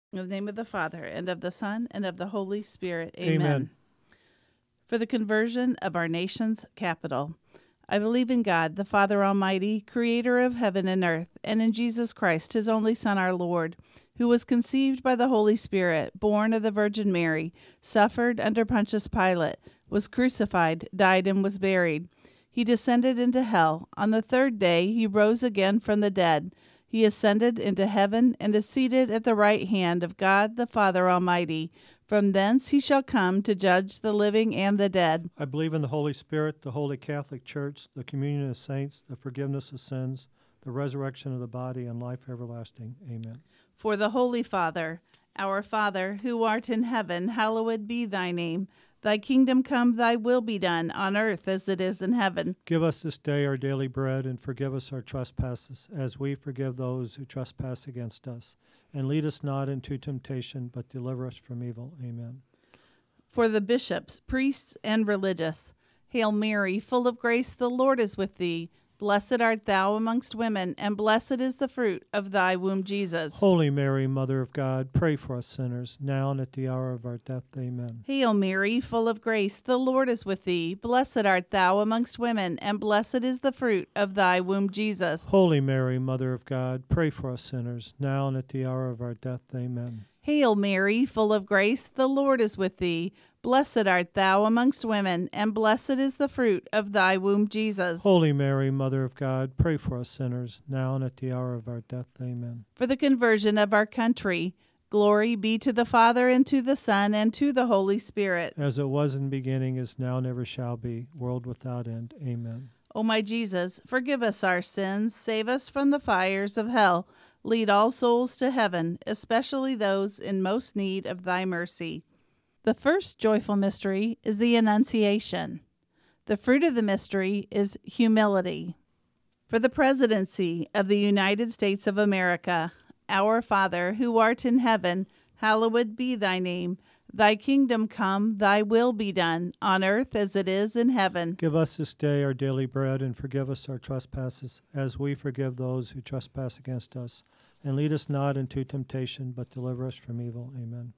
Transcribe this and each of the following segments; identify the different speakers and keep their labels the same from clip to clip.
Speaker 1: In the name of the Father, and of the Son, and of the Holy Spirit.
Speaker 2: Amen.
Speaker 1: For the conversion of our nation's capital. I believe in God, the Father Almighty, creator of heaven and earth, and in Jesus Christ, his only Son, our Lord, who was conceived by the Holy Spirit, born of the Virgin Mary, suffered under Pontius Pilate, was crucified, died, and was buried. He descended into hell. On the third day he rose again from the dead. He ascended into heaven and is seated at the right hand of God the Father Almighty. From thence he shall come to judge the living and the dead.
Speaker 2: I believe in the Holy Spirit, the Holy Catholic Church, the communion of saints, the forgiveness of sins, the resurrection of the body, and life everlasting. Amen.
Speaker 1: For the Holy Father, our Father, who art in heaven, hallowed be thy name. Thy kingdom come, thy will be done, on earth as it is in heaven.
Speaker 2: Give us this day our daily bread, and forgive us our trespasses, as we forgive those who trespass against us. And lead us not into temptation, but deliver us from evil. Amen.
Speaker 1: For the bishops, priests, and religious, Hail Mary, full of grace, the Lord is with thee. Blessed art thou amongst women, and blessed is the fruit of thy womb, Jesus.
Speaker 2: Holy Mary, Mother of God, pray for us sinners, now and at the hour of our death. Amen.
Speaker 1: Hail Mary, full of grace, the Lord is with thee. Blessed art thou amongst women, and blessed is the fruit of thy womb, Jesus.
Speaker 2: Holy Mary, Mother of God, pray for us sinners, now and at the hour of our death. Amen.
Speaker 1: Hail Mary, full of grace, the Lord is with thee. Blessed art thou amongst women, and blessed is the fruit of thy womb, Jesus.
Speaker 2: Holy Mary, Mother of God, pray for us sinners, now and at the hour of our death. Amen.
Speaker 1: For the conversion of our country, glory be to the Father, and to the Son, and to the Holy Spirit.
Speaker 2: As it was in the beginning, is now, and ever shall be, world without end. Amen.
Speaker 1: O my Jesus, forgive us our sins, save us from the fires of hell. Lead all souls to heaven, especially those in most need of thy mercy. The first joyful mystery is the Annunciation. The fruit of the mystery is humility. For the presidency of the United States of America, our Father, who art in heaven, hallowed be thy name. Thy kingdom come, thy will be done, on earth as it is in heaven.
Speaker 2: Give us this day our daily bread, and forgive us our trespasses, as we forgive those who trespass against us. And lead us not into temptation, but deliver us from evil. Amen.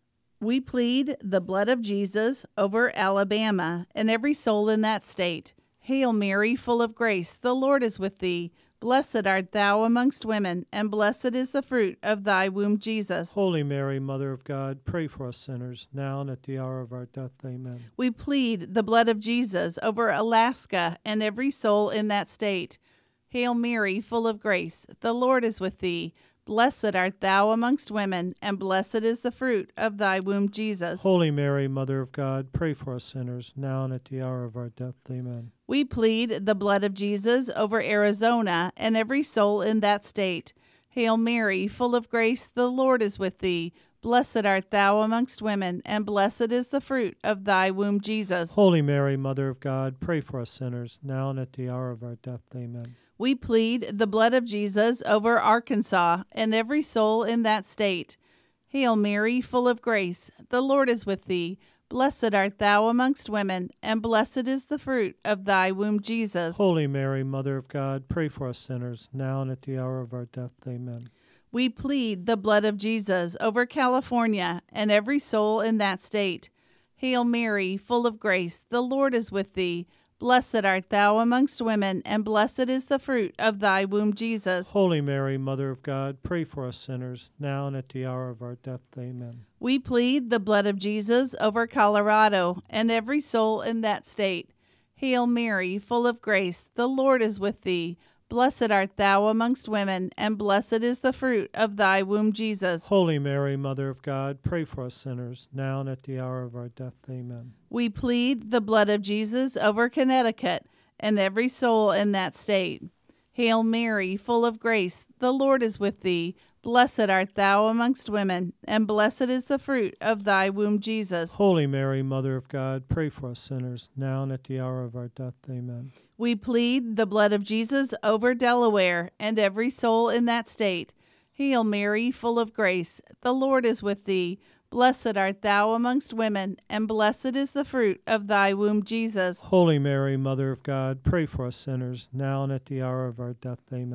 Speaker 1: We plead the blood of Jesus over Alabama and every soul in that state. Hail Mary, full of grace, the Lord is with thee. Blessed art thou amongst women, and blessed is the fruit of thy womb, Jesus.
Speaker 2: Holy Mary, Mother of God, pray for us sinners, now and at the hour of our death. Amen.
Speaker 1: We plead the blood of Jesus over Alaska and every soul in that state. Hail Mary, full of grace, the Lord is with thee. Blessed art thou amongst women, and blessed is the fruit of thy womb, Jesus.
Speaker 2: Holy Mary, Mother of God, pray for us sinners, now and at the hour of our death. Amen.
Speaker 1: We plead the blood of Jesus over Arizona and every soul in that state. Hail Mary, full of grace, the Lord is with thee. Blessed art thou amongst women, and blessed is the fruit of thy womb, Jesus.
Speaker 2: Holy Mary, Mother of God, pray for us sinners, now and at the hour of our death. Amen.
Speaker 1: We plead the blood of Jesus over Arkansas and every soul in that state. Hail Mary, full of grace, the Lord is with thee. Blessed art thou amongst women, and blessed is the fruit of thy womb, Jesus.
Speaker 2: Holy Mary, Mother of God, pray for us sinners, now and at the hour of our death. Amen.
Speaker 1: We plead the blood of Jesus over California and every soul in that state. Hail Mary, full of grace, the Lord is with thee. Blessed art thou amongst women, and blessed is the fruit of thy womb, Jesus.
Speaker 2: Holy Mary, Mother of God, pray for us sinners, now and at the hour of our death. Amen.
Speaker 1: We plead the blood of Jesus over Colorado and every soul in that state. Hail Mary, full of grace, the Lord is with thee. Blessed art thou amongst women, and blessed is the fruit of thy womb, Jesus.
Speaker 2: Holy Mary, Mother of God, pray for us sinners, now and at the hour of our death. Amen.
Speaker 1: We plead the blood of Jesus over Connecticut and every soul in that state. Hail Mary, full of grace, the Lord is with thee. Blessed art thou amongst women, and blessed is the fruit of thy womb, Jesus.
Speaker 2: Holy Mary, Mother of God, pray for us sinners, now and at the hour of our death. Amen.
Speaker 1: We plead the blood of Jesus over Delaware and every soul in that state. Hail Mary, full of grace, the Lord is with thee. Blessed art thou amongst women, and blessed is the fruit of thy womb, Jesus.
Speaker 2: Holy Mary, Mother of God, pray for us sinners, now and at the hour of our death. Amen.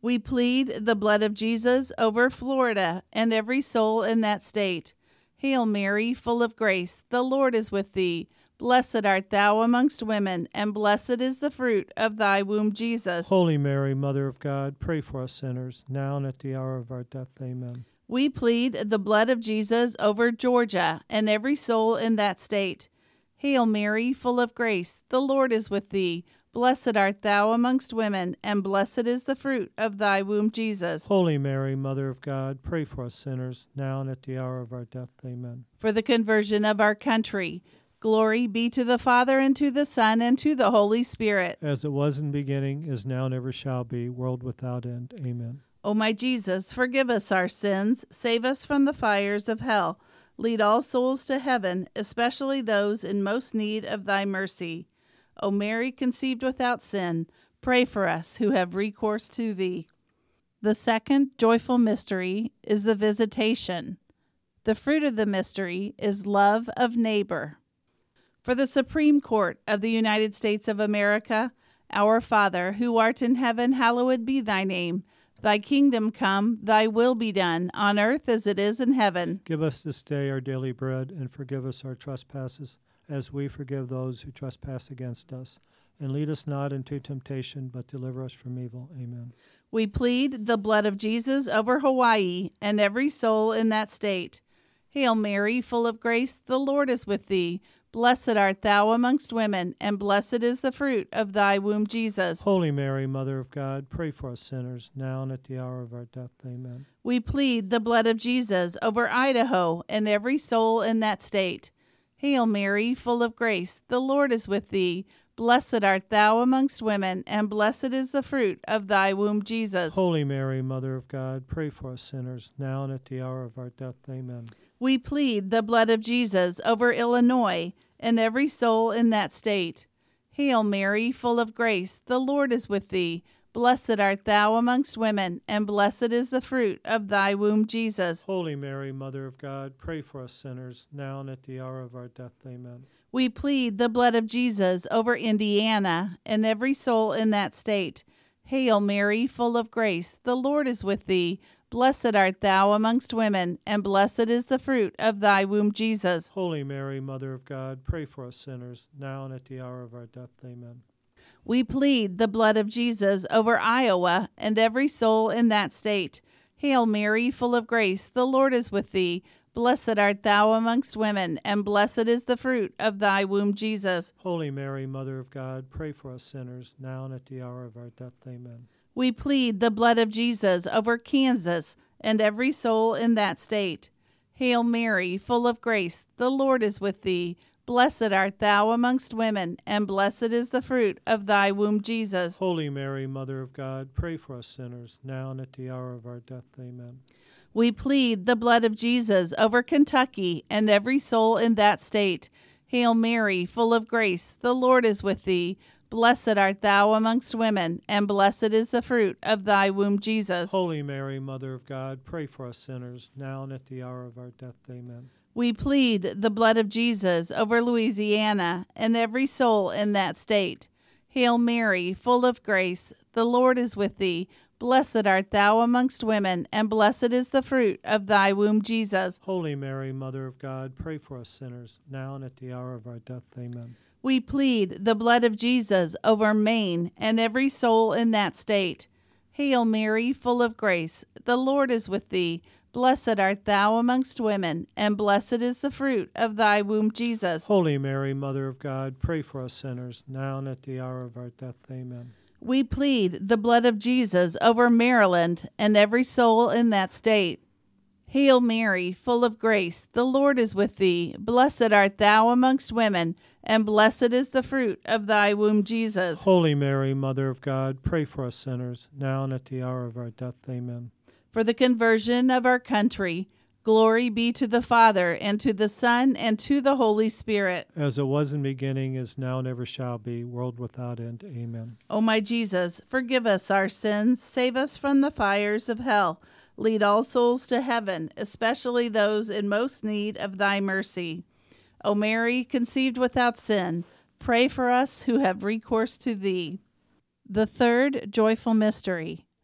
Speaker 1: We plead the blood of Jesus over Florida and every soul in that state. Hail Mary, full of grace, the Lord is with thee. Blessed art thou amongst women, and blessed is the fruit of thy womb, Jesus.
Speaker 2: Holy Mary, Mother of God, pray for us sinners, now and at the hour of our death. Amen.
Speaker 1: We plead the blood of Jesus over Georgia and every soul in that state. Hail Mary, full of grace, the Lord is with thee. Blessed art thou amongst women, and blessed is the fruit of thy womb, Jesus.
Speaker 2: Holy Mary, Mother of God, pray for us sinners, now and at the hour of our death. Amen.
Speaker 1: For the conversion of our country. Glory be to the Father, and to the Son, and to the Holy Spirit.
Speaker 2: As it was in the beginning, is now, and ever shall be, world without end. Amen.
Speaker 1: O my Jesus, forgive us our sins, save us from the fires of hell. Lead all souls to heaven, especially those in most need of thy mercy. O Mary, conceived without sin, pray for us who have recourse to thee. The second joyful mystery is the Visitation. The fruit of the mystery is love of neighbor. For the Supreme Court of the United States of America, our Father, who art in heaven, hallowed be thy name. Thy kingdom come, thy will be done, on earth as it is in heaven.
Speaker 2: Give us this day our daily bread, and forgive us our trespasses, as we forgive those who trespass against us. And lead us not into temptation, but deliver us from evil. Amen.
Speaker 1: We plead the blood of Jesus over Hawaii and every soul in that state. Hail Mary, full of grace, the Lord is with thee. Blessed art thou amongst women, and blessed is the fruit of thy womb, Jesus.
Speaker 2: Holy Mary, Mother of God, pray for us sinners, now and at the hour of our death. Amen.
Speaker 1: We plead the blood of Jesus over Idaho and every soul in that state. Hail Mary, full of grace, the Lord is with thee. Blessed art thou amongst women, and blessed is the fruit of thy womb, Jesus.
Speaker 2: Holy Mary, Mother of God, pray for us sinners, now and at the hour of our death. Amen.
Speaker 1: We plead the blood of Jesus over Illinois and every soul in that state. Hail Mary, full of grace, the Lord is with thee. Blessed art thou amongst women, and blessed is the fruit of thy womb, Jesus.
Speaker 2: Holy Mary, Mother of God, pray for us sinners, now and at the hour of our death. Amen.
Speaker 1: We plead the blood of Jesus over Indiana and every soul in that state. Hail Mary, full of grace, the Lord is with thee. Blessed art thou amongst women, and blessed is the fruit of thy womb, Jesus.
Speaker 2: Holy Mary, Mother of God, pray for us sinners, now and at the hour of our death. Amen.
Speaker 1: We plead the blood of Jesus over Iowa and every soul in that state. Hail Mary, full of grace, the Lord is with thee. Blessed art thou amongst women, and blessed is the fruit of thy womb, Jesus.
Speaker 2: Holy Mary, Mother of God, pray for us sinners, now and at the hour of our death. Amen.
Speaker 1: We plead the blood of Jesus over Kansas and every soul in that state. Hail Mary, full of grace, the Lord is with thee. Blessed art thou amongst women, and blessed is the fruit of thy womb, Jesus.
Speaker 2: Holy Mary, Mother of God, pray for us sinners, now and at the hour of our death. Amen.
Speaker 1: We plead the blood of Jesus over Kentucky and every soul in that state. Hail Mary, full of grace, the Lord is with thee. Blessed art thou amongst women, and blessed is the fruit of thy womb, Jesus.
Speaker 2: Holy Mary, Mother of God, pray for us sinners, now and at the hour of our death. Amen.
Speaker 1: We plead the blood of Jesus over Louisiana and every soul in that state. Hail Mary, full of grace, the Lord is with thee. Blessed art thou amongst women, and blessed is the fruit of thy womb, Jesus.
Speaker 2: Holy Mary, Mother of God, pray for us sinners, now and at the hour of our death. Amen.
Speaker 1: We plead the blood of Jesus over Maine and every soul in that state. Hail Mary, full of grace, the Lord is with thee. Blessed art thou amongst women, and blessed is the fruit of thy womb, Jesus.
Speaker 2: Holy Mary, Mother of God, pray for us sinners, now and at the hour of our death. Amen.
Speaker 1: We plead the blood of Jesus over Maryland and every soul in that state. Hail Mary, full of grace, the Lord is with thee. Blessed art thou amongst women, and blessed is the fruit of thy womb, Jesus.
Speaker 2: Holy Mary, Mother of God, pray for us sinners, now and at the hour of our death. Amen.
Speaker 1: For the conversion of our country, glory be to the Father, and to the Son, and to the Holy Spirit.
Speaker 2: As it was in the beginning, is now, and ever shall be, world without end. Amen.
Speaker 1: O my Jesus, forgive us our sins, save us from the fires of hell. Lead all souls to heaven, especially those in most need of thy mercy. O Mary, conceived without sin, pray for us who have recourse to thee. The third joyful mystery,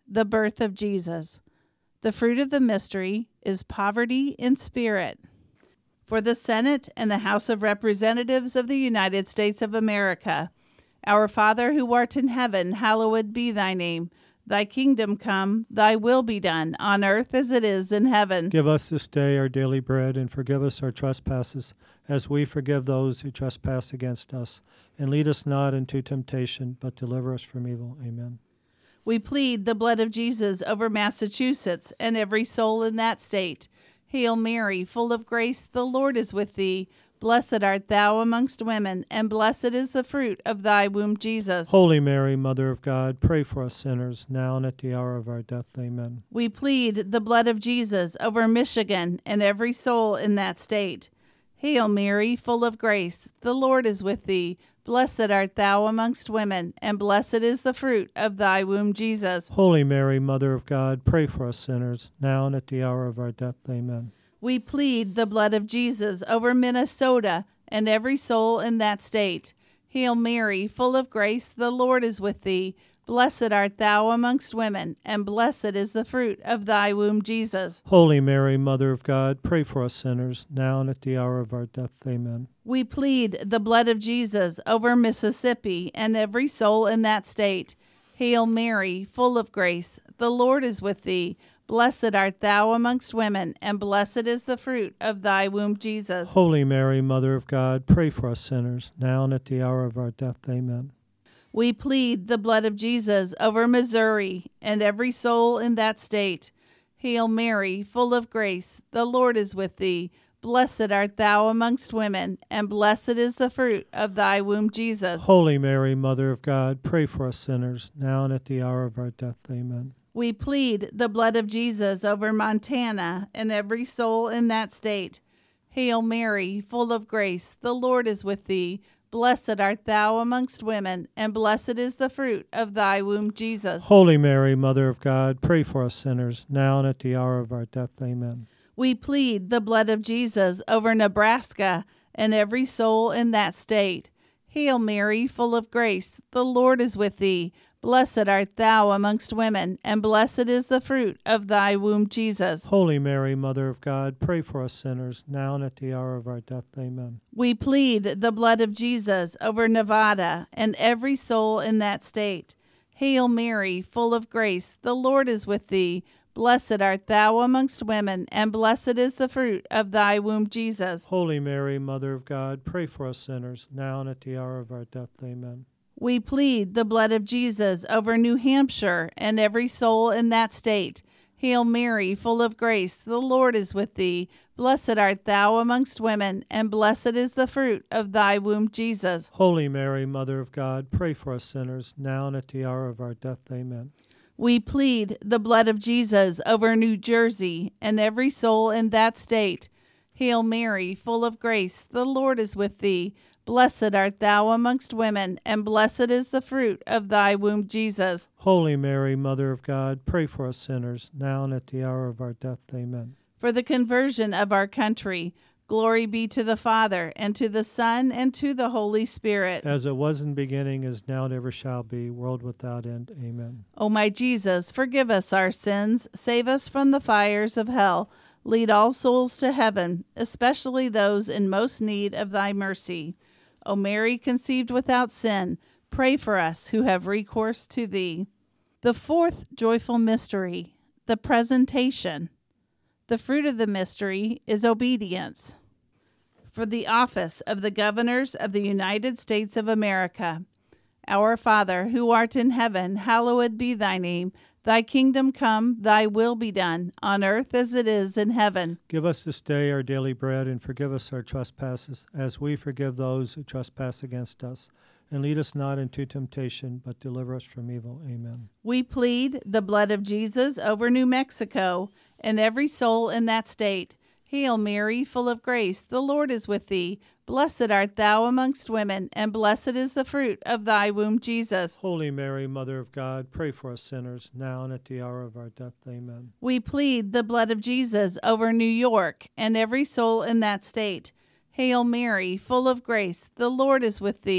Speaker 1: the birth of Jesus. The fruit of the mystery is poverty in spirit. For the Senate and the House of Representatives of the United States of America, Our Father who art in heaven, hallowed be thy name. Thy kingdom come, thy will be done, on earth as it is in heaven.
Speaker 2: Give us this day our daily bread, and forgive us our trespasses, as we forgive those who trespass against us. And lead us not into temptation, but deliver us from evil. Amen.
Speaker 1: We plead the blood of Jesus over Massachusetts and every soul in that state. Hail Mary, full of grace, the Lord is with thee. Blessed art thou amongst women, and blessed is the fruit of thy womb, Jesus.
Speaker 2: Holy Mary, Mother of God, pray for us sinners, now and at the hour of our death. Amen.
Speaker 1: We plead the blood of Jesus over Michigan and every soul in that state. Hail Mary, full of grace, the Lord is with thee. Blessed art thou amongst women, and blessed is the fruit of thy womb, Jesus.
Speaker 2: Holy Mary, Mother of God, pray for us sinners, now and at the hour of our death. Amen.
Speaker 1: We plead the blood of Jesus over Minnesota and every soul in that state. Hail Mary, full of grace, the Lord is with thee. Blessed art thou amongst women, and blessed is the fruit of thy womb, Jesus.
Speaker 2: Holy Mary, Mother of God, pray for us sinners, now and at the hour of our death. Amen.
Speaker 1: We plead the blood of Jesus over Mississippi and every soul in that state. Hail Mary, full of grace, the Lord is with thee. Blessed art thou amongst women, and blessed is the fruit of thy womb, Jesus.
Speaker 2: Holy Mary, Mother of God, pray for us sinners, now and at the hour of our death. Amen.
Speaker 1: We plead the blood of Jesus over Missouri and every soul in that state. Hail Mary, full of grace, the Lord is with thee. Blessed art thou amongst women, and blessed is the fruit of thy womb, Jesus.
Speaker 2: Holy Mary, Mother of God, pray for us sinners, now and at the hour of our death. Amen.
Speaker 1: We plead the blood of Jesus over Montana and every soul in that state. Hail Mary, full of grace, the Lord is with thee. Blessed art thou amongst women, and blessed is the fruit of thy womb, Jesus.
Speaker 2: Holy Mary, Mother of God, pray for us sinners, now and at the hour of our death. Amen.
Speaker 1: We plead the blood of Jesus over Nebraska and every soul in that state. Hail Mary, full of grace, the Lord is with thee. Blessed art thou amongst women, and blessed is the fruit of thy womb, Jesus.
Speaker 2: Holy Mary, Mother of God, pray for us sinners, now and at the hour of our death. Amen.
Speaker 1: We plead the blood of Jesus over Nevada and every soul in that state. Hail Mary, full of grace, the Lord is with thee. Blessed art thou amongst women, and blessed is the fruit of thy womb, Jesus.
Speaker 2: Holy Mary, Mother of God, pray for us sinners, now and at the hour of our death. Amen.
Speaker 1: We plead the blood of Jesus over New Hampshire and every soul in that state. Hail Mary, full of grace, the Lord is with thee. Blessed art thou amongst women, and blessed is the fruit of thy womb, Jesus.
Speaker 2: Holy Mary, Mother of God, pray for us sinners, now and at the hour of our death. Amen.
Speaker 1: We plead the blood of Jesus over New Jersey and every soul in that state. Hail Mary, full of grace, the Lord is with thee. Blessed art thou amongst women, and blessed is the fruit of thy womb, Jesus.
Speaker 2: Holy Mary, Mother of God, pray for us sinners, now and at the hour of our death. Amen.
Speaker 1: For the conversion of our country, glory be to the Father, and to the Son, and to the Holy Spirit.
Speaker 2: As it was in the beginning, is now, and ever shall be, world without end. Amen.
Speaker 1: O my Jesus, forgive us our sins, save us from the fires of hell, lead all souls to heaven, especially those in most need of thy mercy. O Mary, conceived without sin, pray for us who have recourse to thee. The fourth joyful mystery, the presentation. The fruit of the mystery is obedience. For the office of the governors of the United States of America, Our Father, who art in heaven, hallowed be thy name. Thy kingdom come, thy will be done, on earth as it is in heaven.
Speaker 2: Give us this day our daily bread, and forgive us our trespasses, as we forgive those who trespass against us. And lead us not into temptation, but deliver us from evil. Amen.
Speaker 1: We plead the blood of Jesus over New Mexico and every soul in that state. Hail Mary, full of grace, the Lord is with thee. Blessed art thou amongst women, and blessed is the fruit of thy womb, Jesus.
Speaker 2: Holy Mary, Mother of God, pray for us sinners, now and at the hour of our death. Amen.
Speaker 1: We plead the blood of Jesus over New York and every soul in that state. Hail Mary, full of grace, the Lord is with thee.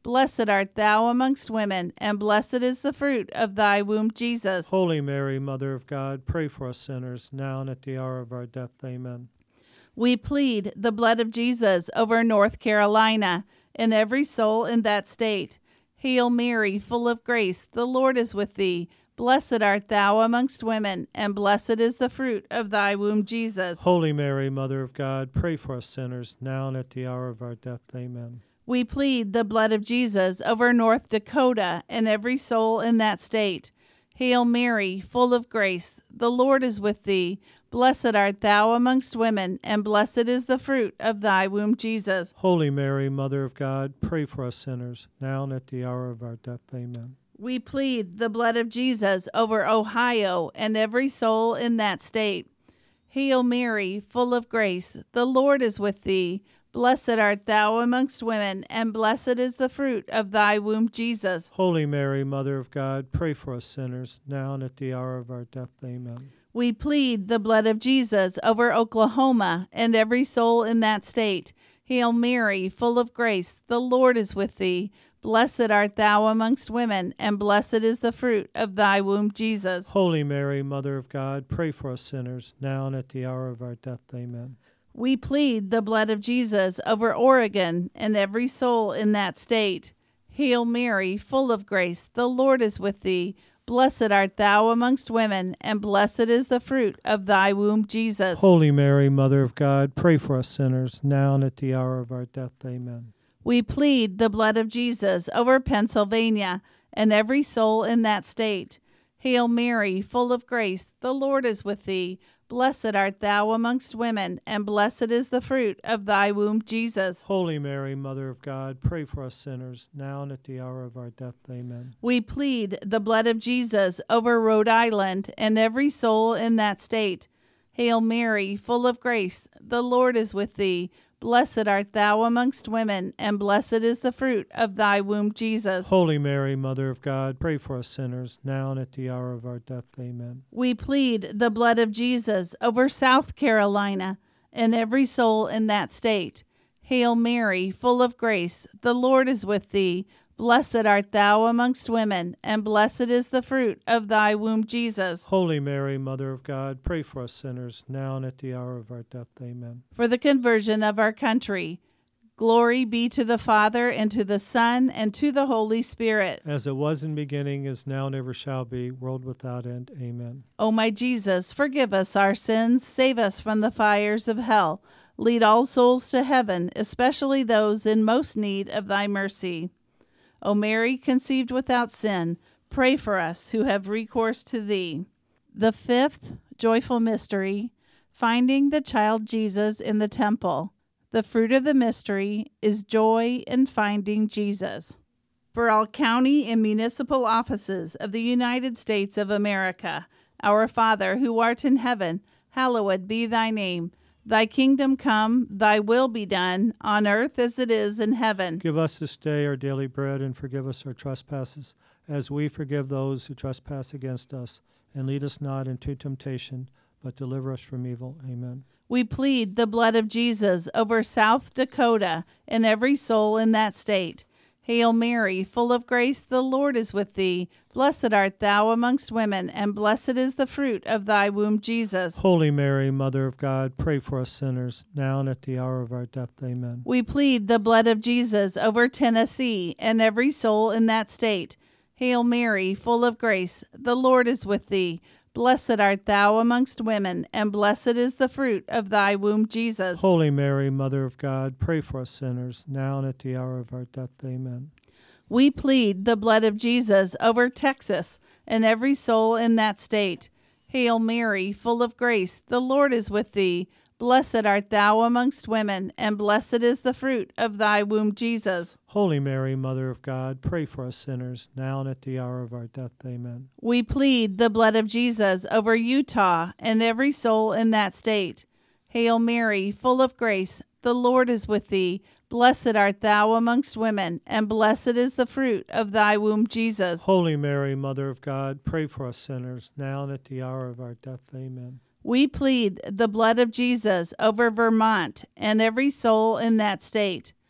Speaker 1: Blessed art thou amongst women, and blessed is the fruit of thy womb, Jesus.
Speaker 2: Holy Mary, Mother of God, pray for us sinners, now and at the hour of our death. Amen.
Speaker 1: We plead the blood of Jesus over North Carolina and every soul in that state. Hail Mary, full of grace, the Lord is with thee. Blessed art thou amongst women, and blessed is the fruit of thy womb, Jesus.
Speaker 2: Holy Mary, Mother of God, pray for us sinners, now and at the hour of our death. Amen.
Speaker 1: We plead the blood of Jesus over North Dakota and every soul in that state. Hail Mary, full of grace, the Lord is with thee. Blessed art thou amongst women, and blessed is the fruit of thy womb, Jesus.
Speaker 2: Holy Mary, Mother of God, pray for us sinners, now and at the hour of our death. Amen.
Speaker 1: We plead the blood of Jesus over Ohio and every soul in that state. Hail Mary, full of grace, the Lord is with thee. Blessed art thou amongst women, and blessed is the fruit of thy womb, Jesus.
Speaker 2: Holy Mary, Mother of God, pray for us sinners, now and at the hour of our death. Amen.
Speaker 1: We plead the blood of Jesus over Oklahoma and every soul in that state. Hail Mary, full of grace, the Lord is with thee. Blessed art thou amongst women, and blessed is the fruit of thy womb, Jesus.
Speaker 2: Holy Mary, Mother of God, pray for us sinners, now and at the hour of our death. Amen.
Speaker 1: We plead the blood of Jesus over Oregon and every soul in that state. Hail Mary, full of grace, the Lord is with thee. Blessed art thou amongst women, and blessed is the fruit of thy womb, Jesus.
Speaker 2: Holy Mary, Mother of God, pray for us sinners, now and at the hour of our death. Amen.
Speaker 1: We plead the blood of Jesus over Pennsylvania and every soul in that state. Hail Mary, full of grace, the Lord is with thee. Blessed art thou amongst women, and blessed is the fruit of thy womb, Jesus.
Speaker 2: Holy Mary, Mother of God, pray for us sinners, now and at the hour of our death. Amen.
Speaker 1: We plead the blood of Jesus over Rhode Island and every soul in that state. Hail Mary, full of grace, the Lord is with thee. Blessed art thou amongst women, and blessed is the fruit of thy womb, Jesus.
Speaker 2: Holy Mary, Mother of God, pray for us sinners, now and at the hour of our death. Amen.
Speaker 1: We plead the blood of Jesus over South Carolina and every soul in that state. Hail Mary, full of grace, the Lord is with thee. Blessed art thou amongst women, and blessed is the fruit of thy womb, Jesus.
Speaker 2: Holy Mary, Mother of God, pray for us sinners, now and at the hour of our death. Amen.
Speaker 1: For the conversion of our country. Glory be to the Father, and to the Son, and to the Holy Spirit.
Speaker 2: As it was in the beginning, is now, and ever shall be, world without end. Amen.
Speaker 1: O my Jesus, forgive us our sins, save us from the fires of hell. Lead all souls to heaven, especially those in most need of thy mercy. O Mary, conceived without sin, pray for us who have recourse to thee. The fifth joyful mystery, finding the child Jesus in the temple. The fruit of the mystery is joy in finding Jesus. For all county and municipal offices of the United States of America, our Father, who art in heaven, hallowed be thy name. Thy kingdom come, thy will be done, on earth as it is in heaven.
Speaker 2: Give us this day our daily bread, and forgive us our trespasses, as we forgive those who trespass against us. And lead us not into temptation, but deliver us from evil. Amen.
Speaker 1: We plead the blood of Jesus over South Dakota and every soul in that state. Hail Mary, full of grace, the Lord is with thee. Blessed art thou amongst women, and blessed is the fruit of thy womb, Jesus.
Speaker 2: Holy Mary, Mother of God, pray for us sinners, now and at the hour of our death. Amen.
Speaker 1: We plead the blood of Jesus over Tennessee and every soul in that state. Hail Mary, full of grace, the Lord is with thee. Blessed art thou amongst women, and blessed is the fruit of thy womb, Jesus.
Speaker 2: Holy Mary, Mother of God, pray for us sinners, now and at the hour of our death. Amen.
Speaker 1: We plead the blood of Jesus over Texas and every soul in that state. Hail Mary, full of grace, the Lord is with thee. Blessed art thou amongst women, and blessed is the fruit of thy womb, Jesus.
Speaker 2: Holy Mary, Mother of God, pray for us sinners, now and at the hour of our death. Amen.
Speaker 1: We plead the blood of Jesus over Utah and every soul in that state. Hail Mary, full of grace, the Lord is with thee. Blessed art thou amongst women, and blessed is the fruit of thy womb, Jesus.
Speaker 2: Holy Mary, Mother of God, pray for us sinners, now and at the hour of our death. Amen.
Speaker 1: We plead the blood of Jesus over Vermont and every soul in that state.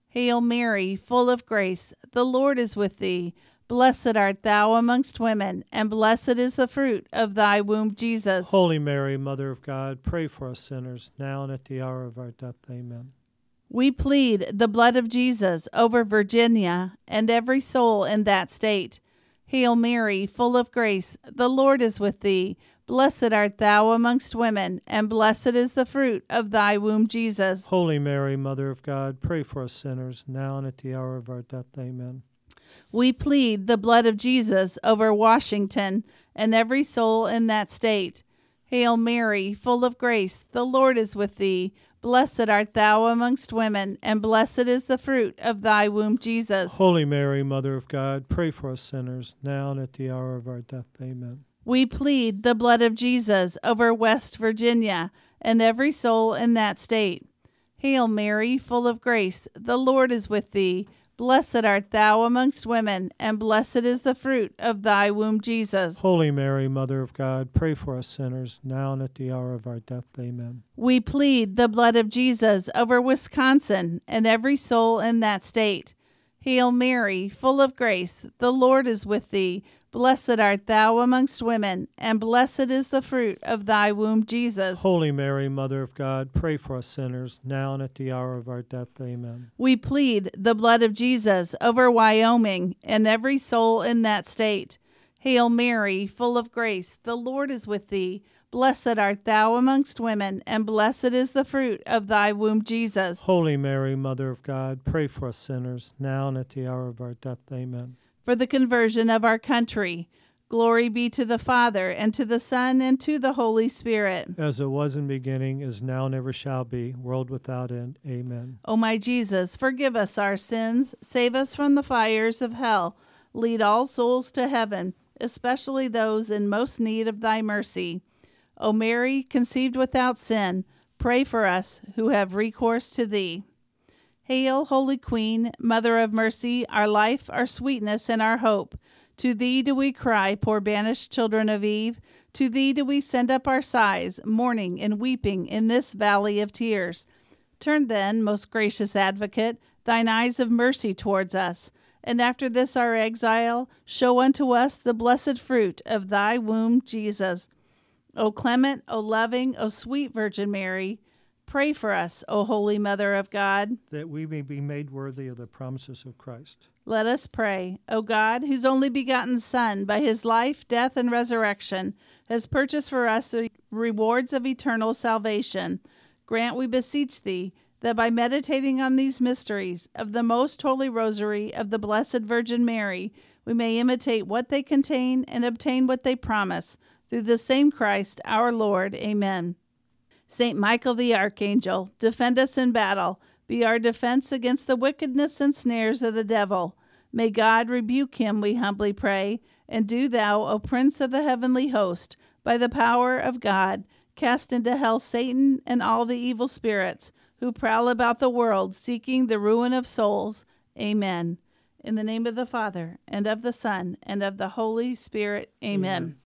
Speaker 1: Hail Mary, full of grace, the Lord is with thee. Blessed art thou amongst women, and blessed is the fruit of thy womb, Jesus.
Speaker 2: Holy Mary, Mother of God, pray for us sinners, now and at the hour of our death. Amen.
Speaker 1: We plead the blood of Jesus over Virginia and every soul in that state. Hail Mary, full of grace, the Lord is with thee. Blessed art thou amongst women, and blessed is the fruit of thy womb, Jesus.
Speaker 2: Holy Mary, Mother of God, pray for us sinners, now and at the hour of our death. Amen.
Speaker 1: We plead the blood of Jesus over Washington and every soul in that state. Hail Mary, full of grace, the Lord is with thee. Blessed art thou amongst women, and blessed is the fruit of thy womb, Jesus.
Speaker 2: Holy Mary, Mother of God, pray for us sinners, now and at the hour of our death. Amen.
Speaker 1: We plead the blood of Jesus over West Virginia and every soul in that state. Hail Mary, full of grace, the Lord is with thee. Blessed art thou amongst women, and blessed is the fruit of thy womb, Jesus.
Speaker 2: Holy Mary, Mother of God, pray for us sinners, now and at the hour of our death. Amen.
Speaker 1: We plead the blood of Jesus over Wisconsin and every soul in that state. Hail Mary, full of grace, the Lord is with thee. Blessed art thou amongst women, and blessed is the fruit of thy womb, Jesus.
Speaker 2: Holy Mary, Mother of God, pray for us sinners, now and at the hour of our death. Amen.
Speaker 1: We plead the blood of Jesus over Wyoming and every soul in that state. Hail Mary, full of grace, the Lord is with thee. Blessed art thou amongst women, and blessed is the fruit of thy womb, Jesus.
Speaker 2: Holy Mary, Mother of God, pray for us sinners, now and at the hour of our death. Amen.
Speaker 1: For the conversion of our country, glory be to the Father, and to the Son, and to the Holy Spirit.
Speaker 2: As it was in the beginning, is now, and ever shall be, world without end. Amen.
Speaker 1: O my Jesus, forgive us our sins, save us from the fires of hell, lead all souls to heaven, especially those in most need of thy mercy. O Mary, conceived without sin, pray for us who have recourse to thee. Hail, Holy Queen, Mother of Mercy, our life, our sweetness, and our hope. To thee do we cry, poor banished children of Eve. To thee do we send up our sighs, mourning and weeping in this valley of tears. Turn then, most gracious Advocate, thine eyes of mercy towards us, and after this our exile, show unto us the blessed fruit of thy womb, Jesus. O clement, O loving, O sweet Virgin Mary, pray for us, O Holy Mother of God,
Speaker 2: that we may be made worthy of the promises of Christ.
Speaker 1: Let us pray. O God, whose only begotten Son, by his life, death, and resurrection, has purchased for us the rewards of eternal salvation, grant, we beseech thee, that by meditating on these mysteries of the most holy rosary of the Blessed Virgin Mary, we may imitate what they contain and obtain what they promise, through the same Christ our Lord. Amen. Saint Michael the Archangel, defend us in battle, be our defense against the wickedness and snares of the devil. May God rebuke him, we humbly pray, and do thou, O Prince of the heavenly host, by the power of God, cast into hell Satan and all the evil spirits who prowl about the world, seeking the ruin of souls. Amen. In the name of the Father, and of the Son, and of the Holy Spirit. Amen.